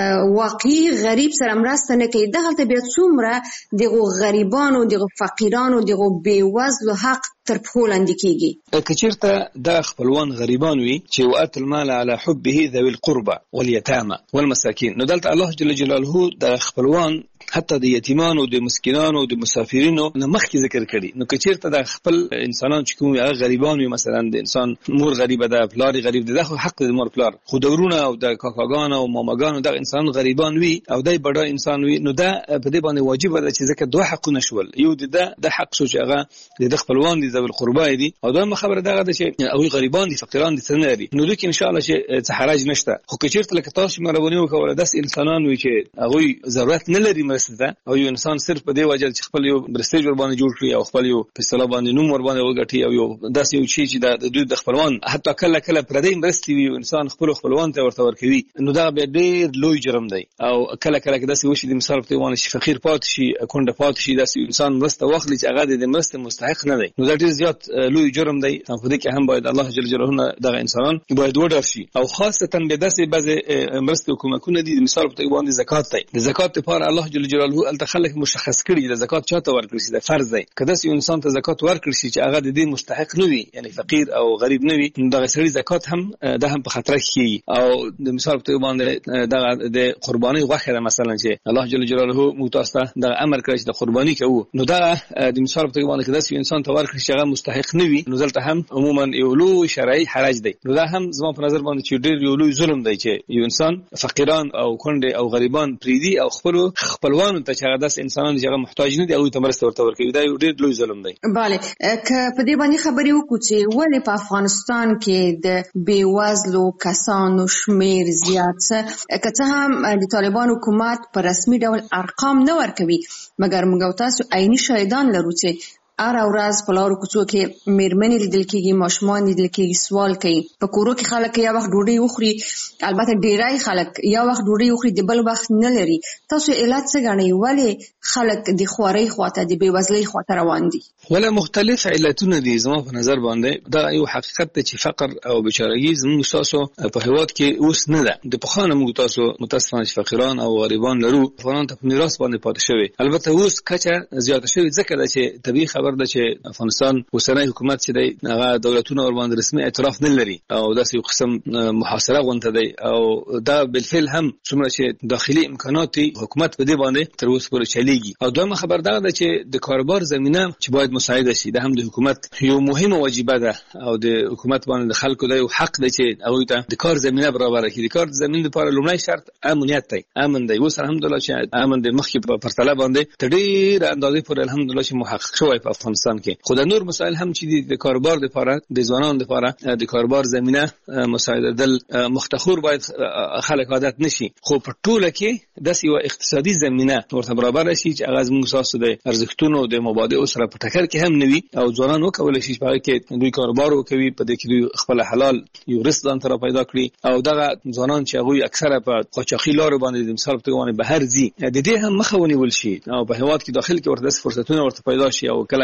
S18: واقعي غریب سره مرسته نه کوي دغه ته بیا څومره دغه غریبانو دغه فقیرانو دغه بیوزلو حق تر پښو لاندې کیږي
S19: کچیرته د خپلوان غریبان وي چې وات المال على حبه ذوي القربى واليتامى والمساكين نو دلته الله جل جلاله د خپلوان حتی د یتیمانو د مسکینانو د مسافرینو نه مخکې ذکر کړي نو کچیرته د خپل انسانان چې کوم هغه غریبان وي مثلا د انسان مور غریبه ده پلار غریب ده خو حق د مور پلار خو دورونه او د کاکاګان او ماماګان د انسان غریبان وي او دای بڑا انسان وي نو دا په دې باندې واجب ده چې ځکه دوه حقونه شول یو د حق شو چې هغه د خپلوان دي ذوی القربى دي او دا خبره ده چې او غریبان دي فقیران دي څنګه دي نو دوی ان شاء الله چې حرج نشته خو کچیرته لکه تاسو مروونی وکول داس انسانان وي چې هغه ضرورت نه لري مرسته او یو انسان صرف په دې وجه چې خپل یو برستیج ور باندې جوړ کړي او خپل یو په اصطلاح باندې نوم ور باندې وګټي او یو داس یو شی چې د دوی د خپلوان حتی کله کله پردی مرستي وي انسان خپل خپلوان ته ورته ورکوي نو دا به ډېر لوی جرم دی او کله کله داس یو شی د مثال په وانه شي فقیر پات شي کونډه پات شي داس انسان مرسته واخلي چې هغه د مرسته مستحق نه دی نو دا ډېر زیات لوی جرم دی په دې کې هم باید الله جل جلاله دغه انسانان باید وډار شي او خاصه به داس بعض مرسته حکومتونه دي مثال په وانه زکات دی د زکات لپاره الله جل جلاله التخلق مشخص کړي د زکات چاته ورکړي چې د فرض دی کله چې انسان ته زکات ورکړي چې هغه د دې مستحق نه وي یعنی فقیر او غریب نه وي دغه سړي زکات هم د هم په خطر کې او د مثال په باندې د قرباني غوښه مثلا چې الله جل جلاله متاسته د امر کړی چې د قرباني کوي نو دا د مثال په باندې کله چې انسان ته ورکړي چې هغه مستحق نه وي نو دلته هم عموما یو لوی شرعي حرج دی نو دا هم زما په نظر باندې چې ډېر یو لوی ظلم دی چې یو انسان فقیران او کونډه او غریبان پریدي او خپلوانو ته چې هغه د انسانانو چې هغه محتاج نه دي او ته مرسته ورته ورکوي دا یو ډېر لوی ظلم دی
S18: bale که په دې باندې خبرې وکړو چې ولې په افغانستان کې د بیوزلو کسانو شمیر زیات که څه هم د طالبان حکومت په رسمي ډول ارقام نه ورکوي مګر موږ تاسو عیني شاهدان لرو چې اره ورځ په لارو کوڅو کې میرمنې لیدل کېږي ماشومان لیدل کېږي سوال کوي په کورو کې خلک یا وخت ډوډۍ وخوري البته ډیری خلک یا وخت ډوډۍ وخوري د بل وخت نه لري تاسو علت څه ګڼئ ولې خلک د خوارۍ خواته د بېوزلۍ خواته روان دي
S19: ولا مختلف علتونه دي زما په نظر باندې دا یو حقیقت دی چې فقر او بیچارهګي زموږ تاسو په هیواد کې اوس نه ده د پخوانه موږ تاسو متاسفانه فقیران او غریبان لرو افغانان ته په میراث باندې پاتې شوی البته اوس کچه زیاته شوی ځکه چې طبيعي خبر ده چې افغانستان اوسنی حکومت چې دی هغه دولتونه ور باندې رسمي اعتراف نه لري او داسې یو قسم محاصره غونډه دی او دا بالفعل هم څومره چې داخلي امکانات حکومت په دې باندې تر اوسه پورې چلیږي او دویمه خبر ده چې د کاروبار زمينه چې باید مساعده شي د هم د حکومت یو مهمه واجبه ده او د حکومت باندې د خلکو د حق دی چې هغه ته د کار زمينه برابر کړي د کار زمينه لپاره لومړی شرط امنیت دی امن دی اوس الحمدلله چې امن د مخکې په پرتله باندې تډیر اندازې پورې الحمدلله چې محقق شوی په افغانستان کې خو د نور مسائل هم چې د کاروبار لپاره د ځوانانو لپاره د کاروبار زمينه مساعده دل مختخور باید خلک عادت نشي خو په ټوله کې د یو اقتصادي زمينه ورته برابر شي چې هغه زموږ اساس د ارزښتونو د مبادئ سره په ټکر کې هم نوي او ځوانان وکولای شي چې کې دوی کاروبار وکوي په دې کې دوی خپل حلال یو رزق ځان ته پیدا کړي او دغه ځوانان چې هغه اکثره په قاچاقي لارو باندې د مثال په توګه بهر ځي د دې هم مخه ونیول شي او په هیواد کې داخل کې ورته فرصتونه ورته پیدا شي او کله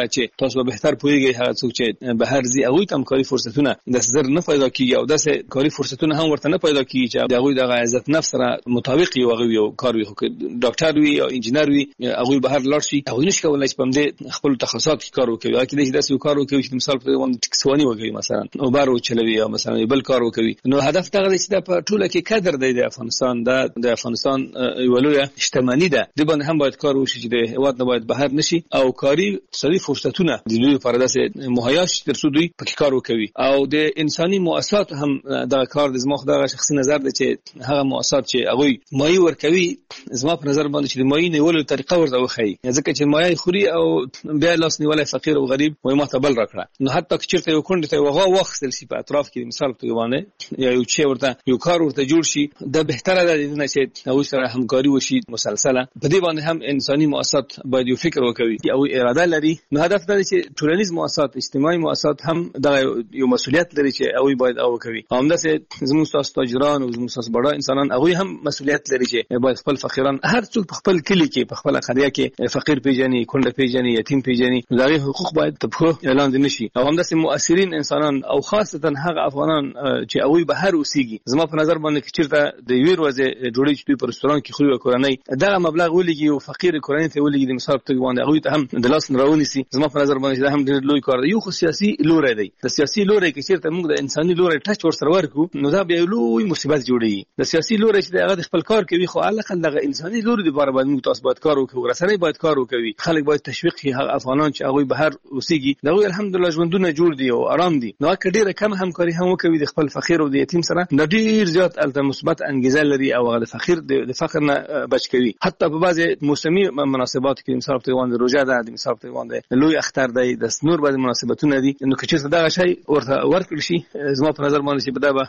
S19: چې تاسو به بهتر پوهیږئ هغه څوک چې بهر ځي هغه تم کاری فرصتونه د زر نه پیدا کیږي او داسې کاری فرصتونه هم ورته نه پیدا کیږي چې هغه د عزت نفس سره مطابق یو کار وي ډاکټر وي او انجینر وي هغه بهر لاړ شي هغه نشي کولای چې په دې خپل تخصصات کې کار وکړي اکه دې داسې کار وکړي چې مثال په وانه ټکسوانی وکړي مثلا او بارو چلوي او مثلا بل کار وکړي نو هدف دا دی چې په ټوله کې قدر دی د افغانستان د افغانستان یو لوی شتمنۍ ده د باندې هم باید کار وشي چې د هواد نه باید بهر نشي او کاری سړي فرصتونه د دوی لپاره داسې مهیا شي ترڅو دوی په کار وکړي او د انساني مؤسسات هم دا کار د زما خدای شخصي نظر دی چې هغه مؤسسات چې هغه مایي ورکوي زما په نظر باندې چې د مایي نیولو طریقه ورته وخی ځکه چې مایي خوري او بیا لاس نیولای فقیر او غریب وای ما ته بل راکړه نو حتی چې چیرته یو کونډه ته وغه وخت سي په اطراف کې مثال په یوانه یا یو چې ورته یو کار ورته جوړ شي د بهتره ده چې او سره همکاري وشي مسلسله په دې باندې هم انساني مؤسسات باید یو فکر وکړي او اراده لري نو هدف دا دی چې ټولنیز مؤسسات اجتماعي مؤسسات هم د یو مسؤلیت لري چې او باید او کوي همداسې زموږ تاسو تاجران او زموږ تاسو بڑا انسانان هغه هم مسؤلیت لري چې باید خپل فقیران هر څوک په خپل کلی کې په خپل قريه کې فقیر پیژني کونډه پیژني یتیم پیژني دغه حقوق باید تبخو اعلان نشي او همداسې مؤثرین انسانان او خاصتا هغه افغانان چې هغه بهر اوسېږي زما په نظر باندې چې چیرته د ویر وځي جوړی چې په رستوران کې خوري کورنۍ دغه مبلغ ولګي او فقیر کورنۍ ته ولګي د مثال په باندې هغه ته هم د لاس راونی سي زما په نظر باندې دا هم ډېر لوی کار دی یو خو سیاسي لوري دی د سیاسي لوري کې چیرته موږ د انساني لوري ټچ ورسره ورکو نو دا به لوی مصیبت جوړي د سیاسي لوري چې هغه خپل کار کوي خو الله خل دغه انساني لوري د بار باندې موږ تاسو باید کار وکړو رسنۍ باید کار وکړي خلک باید تشویق شي هغه افغانان چې هغه بهر اوسېږي دا الحمدلله ژوندونه جوړ دي او آرام دي نو کډیره کم همکاري هم وکوي د خپل فقیر او د یتیم سره د ډیر زیات الته مثبت انګیزه لري او هغه فقیر د فقر نه بچ کوي حتی په بعضي موسمي مناسبات کې مثال په وانه روزه ده د مثال په وانه لوی اختر دی د نور بعضي مناسبتونه دي نو که چېرته دا شی ورته ورکړي شي زما په نظر باندې چې په دا به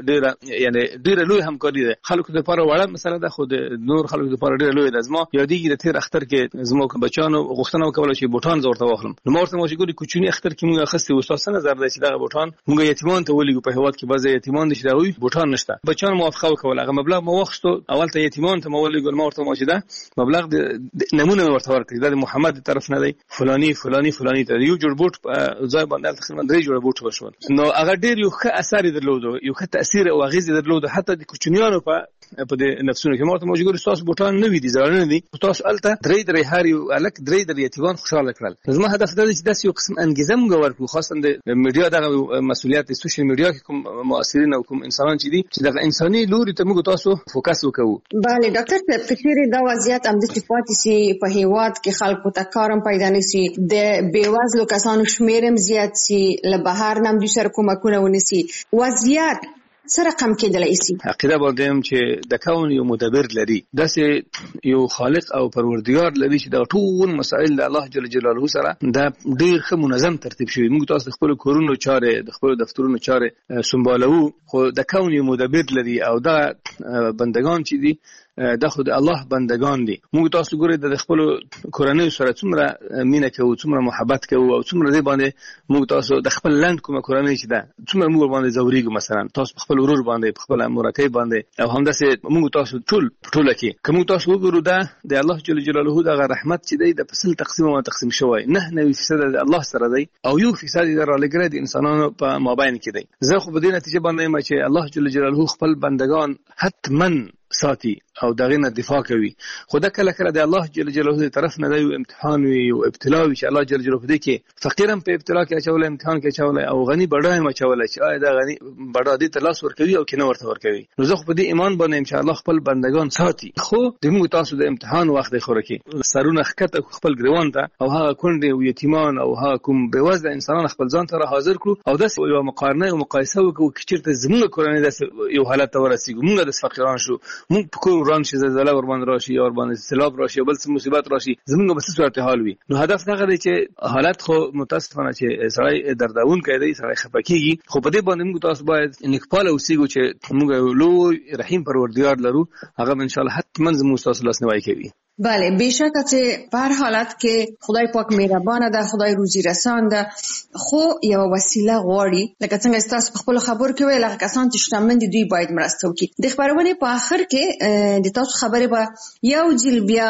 S19: ډیره لوی همکاري ده خلکو لپاره وړه مثلا ده خو د نور خلکو لپاره ډیره لوی ده زما یادېږي د تیر اختر کې زما بچانو غوښتنه وکوله چې بوټان زورته واخلم نو ورته مو چې ګوري کوچنی اختر کې موږ اخستې استاد نظر دی چې دا بوټان موږ یتیمان ته ولګو په هواد کې بعضي یتیمان دي چې دا وي بوټان نشته بچان موافقه وکوله هغه مبلغ مو وخستو اول ته یتیمان ته مو ولګو نو ورته مو چې دا مبلغ د نمونه ورته ورکړي دا د محمد طرف نه دی فلانی ته یو جوړ بوټ ځای باندې تقریبا 3 جوړ بوټ وشول نو هغه ډیر یو ښه اثر درلود یو ښه تاثیر او غیز درلود حتی د کوچنیانو په د نفسونو کې مرته موجود تاسو بوټان نه وي دي ځان نه دي تاسو الته درې هر یو الک درې یتیمان خوشاله کړل زما هدف دا دی چې داسې یو قسم انګیزه موږ ورکو خاصه د میډیا دغه مسؤلیت د سوشل میډیا کې کوم مؤثرین او کوم انسانان چې دي چې دغه انساني لوري ته موږ تاسو فوکس وکړو
S18: bale ډاکټر تفسیر دا وضعیت هم د صفاتي سي په هیواد کې خلکو ته کارم پیدا نشي د بیوازلو کسانو شمیرم زیات سي له بهر نم د سر کومکونه ونسي وضعیت سره کم کېدلای شي
S19: عقیده باندې چې د کون یو مدبر لري داسې یو خالق او پروردگار لري چې د ټول مسائل د الله جل جلاله سره دا ډیر ښه منظم ترتیب شوی موږ تاسو خپل کورونو چاره د خپل دفترونو چاره سمبالو خو د کون یو مدبر لري او دا بندگان چې دي دا خو د الله بندگان دي موږ تاسو ګورئ د خپل کورنۍ سره څومره مینه کوو څومره محبت کوو او څومره دې باندې موږ تاسو د خپل لاند کومه کورنۍ چې ده څومره موږ باندې زوريګو مثلا تاسو خپل ورور باندې خپل مرکه باندې او همداسې موږ تاسو ټول کې کوم تاسو وګورو دا د الله جل جلاله د رحمت چې دی د فصل تقسیم شوی 9% د الله سره دی او 1% د رالګره د انسانانو په مابین کې دی زه خو په دې نتیجه باندې ما چې الله جل جلاله خپل بندگان حتما ساتي او دغه نه دفاع کوي خدا کله د الله جل جلاله طرف نه دی امتحان وي او ابتلا وي چې الله جل جلاله دې کې فقیرم په ابتلا کې اچول امتحان کې اچول او غني بډای ما اچول چې دا غني بډا دې تلاش ورکوي او کینه ورته ورکوي نو زه په دې ایمان باندې ان شاء الله خپل بندگان ساتي خو د موږ تاسو د امتحان وخت خوري کې سرونه خکته خپل ګریوان ته او هغه کونډې او یتیمان او هغه کوم بیوزله انسانان خپل ځان ته حاضر کړو او د یو مقارنه او مقایسه وکړو چې چیرته زموږ کورنۍ د یو حالت ورسېږو موږ د فقیران شو موږ په کور وران شي زلزلہ ور باندې راشي او ور باندې سیلاب راشي بل څه مصیبت راشي زموږ به څه صورت حال وي نو هدف دا دی چې حالت خو متاسفانه چې سړی دردون کوي سړی خپکیږي خو په دې باندې موږ تاسو باید نکپاله اوسېږو چې موږ لوی رحیم پروردگار لرو هغه ان شاء الله حتما زموږ تاسو لاس نیوي کوي
S18: بله بېشکه چې په هر حالت کې خدای پاک مهربانه ده خدای روزي رسان ده خو یو وسیله غواړي لکه څنګه تاسو په خپل خبرو کې ویل هغه کسان چې شتمن دي دوی باید مرسته وکړي د خبرونه په آخر کې د تاسو خبره به یو ځل بیا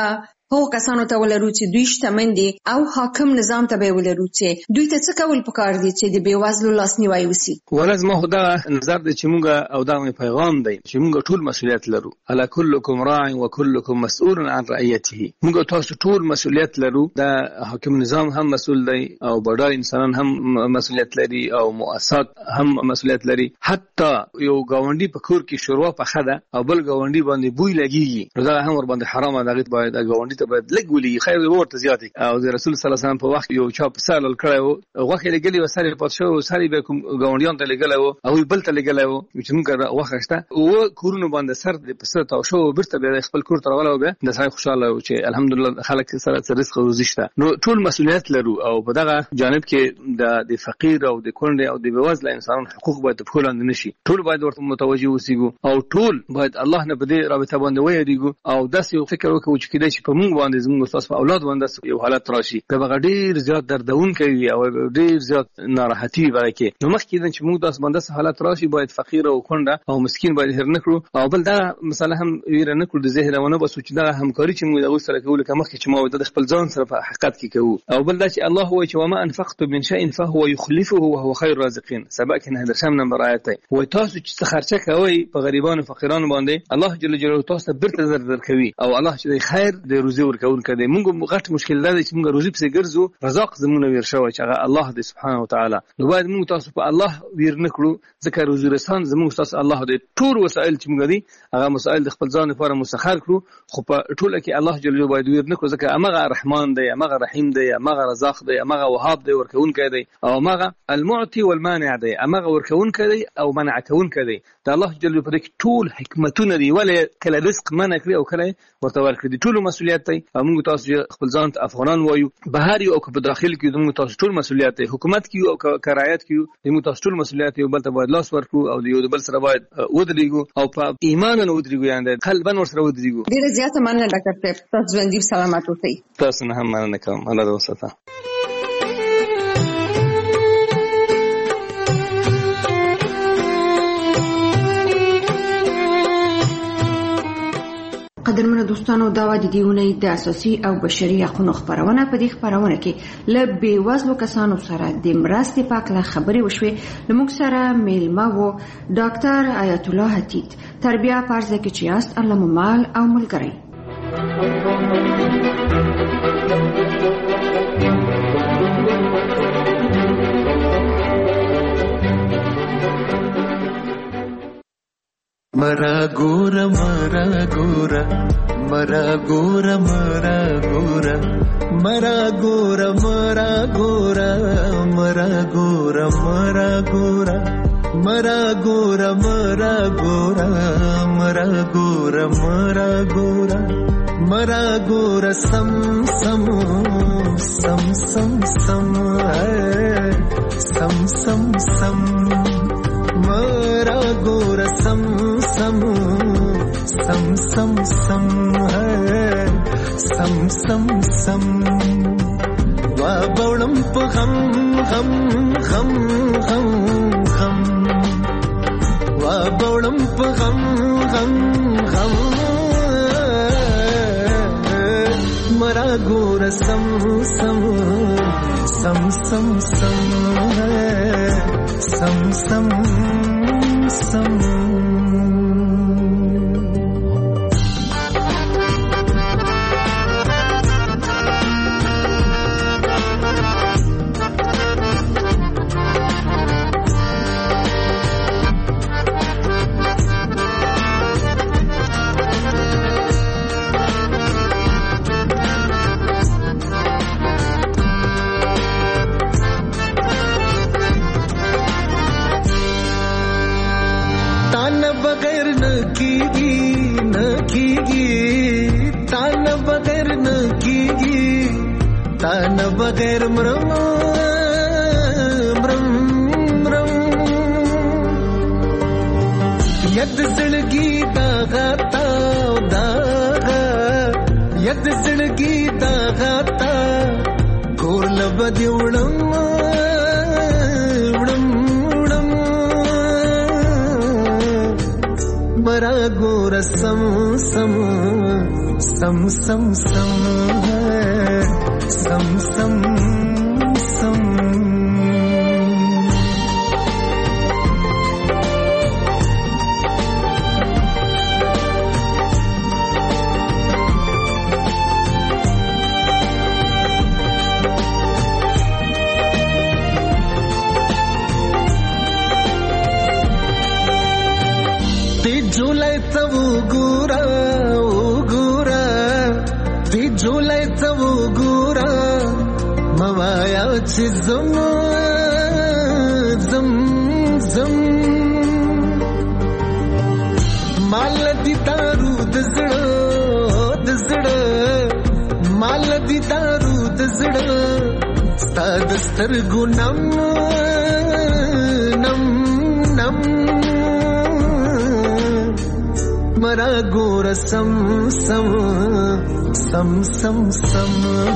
S18: هغو کسانو ته ولرو چې دوی شتمن دي او حاکم نظام ته به ولرو چې دوی ته څه کول پکار دي چې د بېوزلو لاسنیوی وشي.
S19: ولز ما خو دا نظر دی چې موږ او دا پیغام دی چې موږ ټول مسؤلیت لرو. الا كلكم راع وكلكم مسؤول عن رعيته. موږ تاسو ټول مسؤلیت لرو. دا حاکم نظام هم مسؤل دی او بډای انسانان هم مسؤلیت لري او مؤسسات هم مسؤلیت لري. حتی یو گاونډي په کور کې شروع په خده او بل گاونډي باندې بوی لګيږي نو دا هم ور باندې حرامه ده. باید گاونډي ته باید لګولي خیر ورته زیات او د رسول صلی الله علیه وسلم په وخت یو چا په سال کړو غوخه لګلی وسره پات شو ساري به کوم گاونډیان ته لګلو او بل ته لګلو چې موږ وخښته او کورونو باندې سر د پسته او شو برته به خپل کور تر غلو به د سړي خوشاله او چې الحمدلله خلک سره رزق او روزي شته. نو ټول مسؤلیت لرو او په دغه جانب کې د فقیر او د کونډه او د بېوزله انسانانو حقوق باید په خلاند نشي. ټول باید ورته متوجي اوسېږو او ټول باید الله نه بده رابطه باندې وایریږو او داسې یو فکر وکړو چې کله چې په موږ باندې زموږ استاد په اولاد باندې یو حالت راشي که ډیر زیات دردون کوي او ډیر زیات ناراحتي ورکه نو مخکې چې موږ داس باندې حالت راشي باید فقیر او کونډه او مسکین باید هر نکړو او بل دا مثلا هم ویره نکړو د ذهنونه بس چې دا همکاري چې موږ د سره کول کوم چې ما د خپل ځان سره په حقیقت کې کوو او بل دا چې الله هو چې وما انفقت من شيء فهو يخلفه وهو خير الرازقين. سبق نه در شم نمبر آیت وي تاسو چې خرچه کوي په غریبانو فقیرانو باندې الله جل جلاله تاسو برته زر کوي او الله چې خیر د روزي ورکون کړي. موږ غټ مشکل ده چې موږ روزي په ګرځو رزاق زمونه وير شوی چې هغه الله دې سبحانه وتعالى. نو باید موږ تاسو په الله وير نکړو ځکه روزي رسان زموږ تاسو الله دې ټول وسایل چې موږ دي هغه مسائل د خپل ځان لپاره مسخر کړو خو په ټوله کې الله جل جلاله باید وير نکړو ځکه هغه رحمان دی هغه رحیم دی هغه رزاق دی هغه وهاب دی ورکون کړي او هغه المعطي والمانع دی هغه ورکون کړي او منع کون کړي. دا الله جل جلاله په دې ټول حکمتونه دی ولې کله رزق منع کړی او کله ورته ورکړي ټول مسؤلیت دی. موږ تاسو خپل ځان ته افغانان وایو بهر او په داخل کې موږ تاسو ټول مسؤلیت دی. حکومت کې او کرایت کې موږ تاسو ټول مسؤلیت یو بل ته باید لاس ورکړو او یو بل سره باید ودرېږو او په ایمان نه ودرېږو یعنی قلبا ور سره ودرېږو.
S18: ډیره زیاته مننه ډاکټر صاحب تاسو ژوندۍ سلامات اوسئ.
S19: تاسو نه هم مننه کوم. الله دې وساته.
S18: قدرمنو دوستانو دا و د دیونې د اساسي او بشري حقوقو خبرونه په دې خبرونه کې ل بیوزلو کسانو سره د مرستې په اړه خبرې وشوې. لموږ سره میلمه وو ډاکټر آیت الله حتیت تربیه پارزه کې چې است الله مال او ملګری.
S20: مرا ګورا مرا ګورا مرا ګورا مرا ګورا مرا ګورا مرا ګورا مرا ګورا مرا ګورا مرا ګورا مرا ګورا مرا ګورا مرا ګورا مرا ګورا سم سم سم سم سم سم سم سم مرا ګورا سم سم سم سم سم سم سم سم وا بولم په غم غم غم غم غم وا بولم په غم غم غم مرا ګور سم سم سم سم سم سم سم سم तान बगैर मरम मरम मरम यद जिंदगी दागा ताव दागा यद जिंदगी दागा ता गोर लबदी उड़म उड़म उड़म मरा गोर सम सम सम सम सम सम सम सम زم زم زم مال دي دارو دزړه مال دي دارو دزړه ستاد سترګو نم نم نم مرا ګور سم سم سم سم سم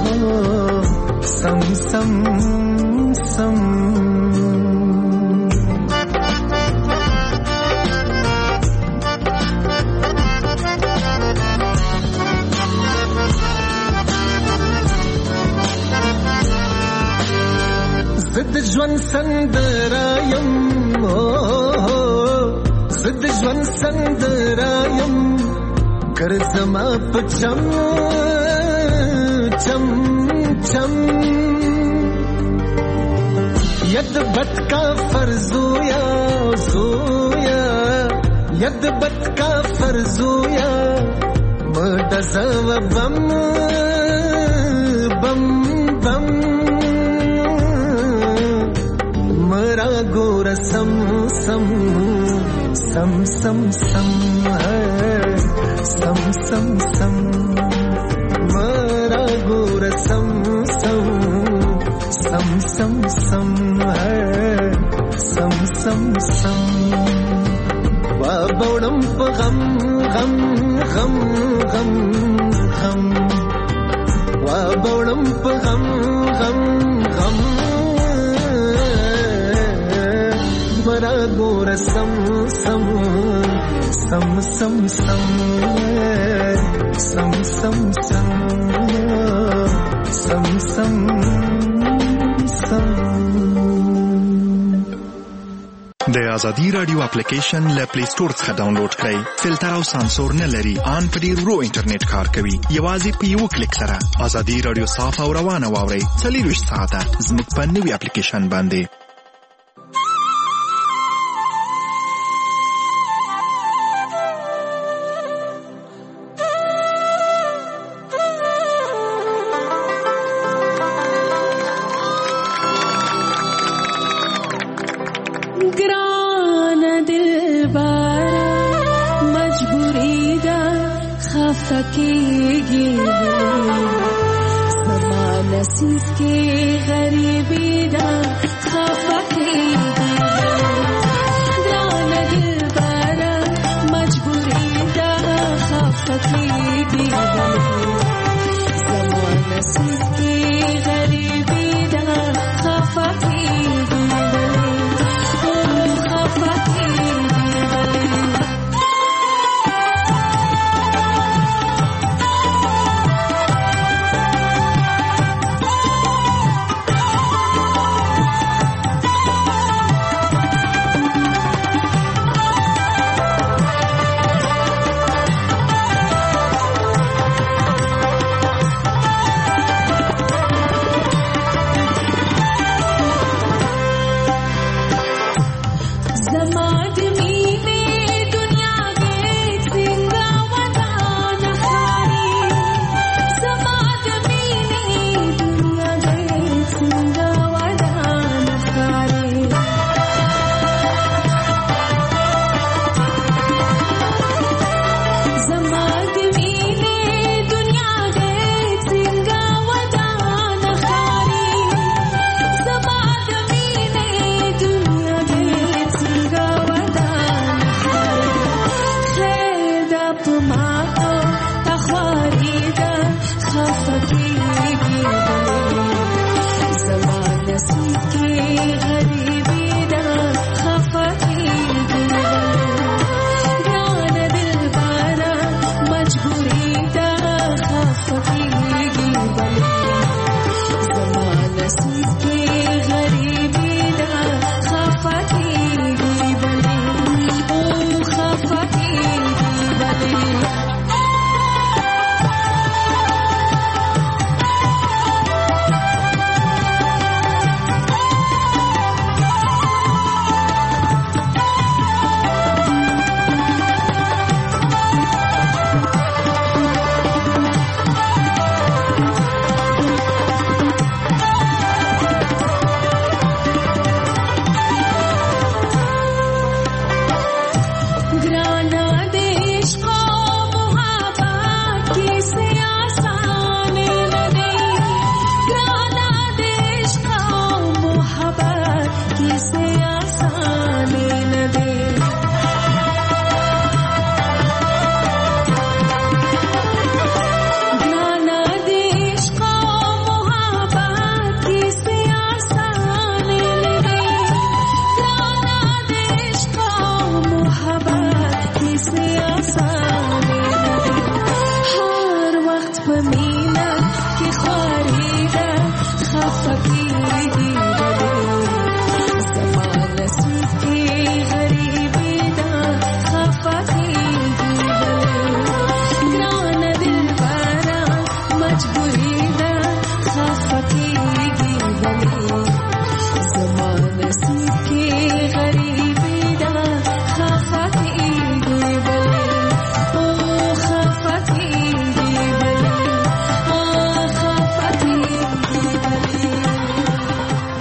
S20: سم سم سم زد ژوند سندرایم زد ژوند سندرایم کرزما پچم چم چم ید بد کا فرزویا زویا ید بد کا فرزویا مدزو بم بم بم مرا گور سم سم سم سم سم سم سم سم مرا گور سم سم سم سم سم سم سم سم وا بوڑم په غم غم غم غم غم وا بوڑم په غم غم غم مرا ګور سم سم سم سم سم سم سم سم سم سم سم
S11: د ازادي رادیو اپلیکیشن له پلی سٹور څخه ډاونلوډ کړئ. فلټر او سانسور نه لري. ان په ډیر ورو انټرنیټ کار کوي. یوازې په یو کلیک سره ازادي رادیو صاف او روانه واورئ. 24 ساعته زموږ په نوې اپلیکیشن باندې.
S21: सकेगी समा नसीब के गरीबी दा